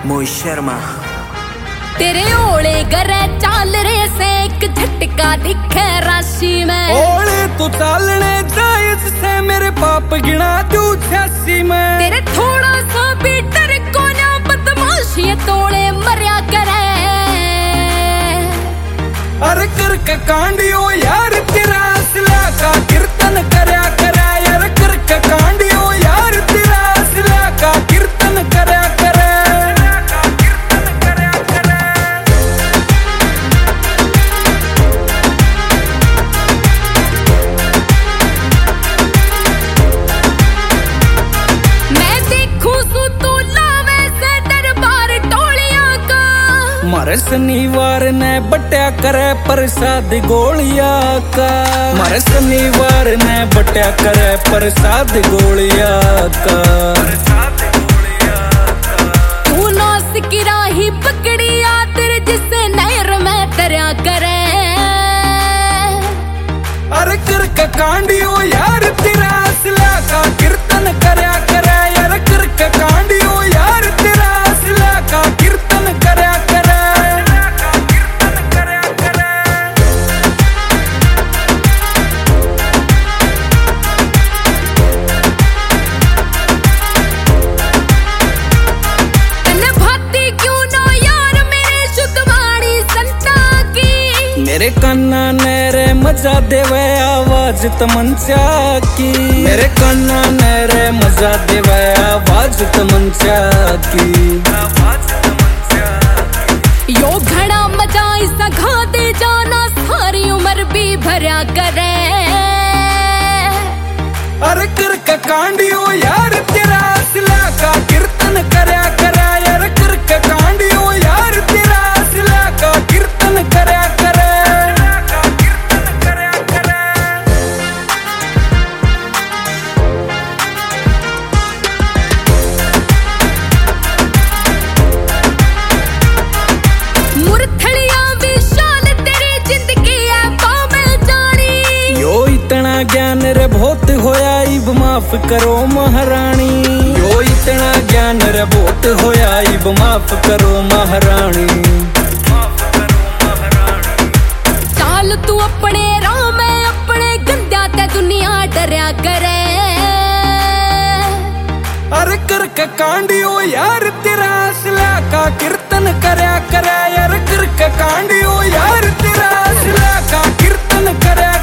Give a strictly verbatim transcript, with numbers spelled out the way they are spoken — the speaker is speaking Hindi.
मोहित शर्मा। तेरे ओले गरे चाल रे से एक झटका दिखे राशि में। ओले तू चालने जायज से मेरे पाप गिना तू छियासी में। तेरे थोड़ा सा भी डर को ना बदमाशी तोड़े मरिया करे। अरे कर के कांडियो यार तेरा असला का कीर्तन करया करे। यार कर के कांडियो यार तेरा असला का कीर्तन करया करे। मारे शनिवार ने बट्या करे प्रसाद गोलिया का। मारे शनिवार ने बट्या करे प्रसाद गोलिया का। तू नौस की राही पकड़िया तेरे जिससे नहर में तरया करे। अरे कर के कांडियो यार तेरा असला का कीर्तन करया करे। यार कर के कांडियो यार तेरा असला का कीर्तन करया करे। मेरे कान्ना ने रे मजा देवे आवाज तमंचा की। मेरे कान्ना ने रे मजा देवे आवाज तमंचा की। यो घड़ा मजा इसा खा दे जाना सारी उम्र भी भरया करे। अरे कर के कांडियो यार तेरा असला का कीर्तन करया करे। यार कर के कांडियो यार तेरा असला का कीर्तन करया करे। ज्ञान रे बहुत होया इब माफ करो महारानी। यो इतना ज्ञान रे बहुत होया इब माफ करो महारानी। चाल तू अपने राह में अपने गंद्या ते दुनिया डरया करे। अरे कर के कांडियो यार तेरा असला का कीर्तन करया करे। यार कर के कांडियो यार तेरा असला का कीर्तन करया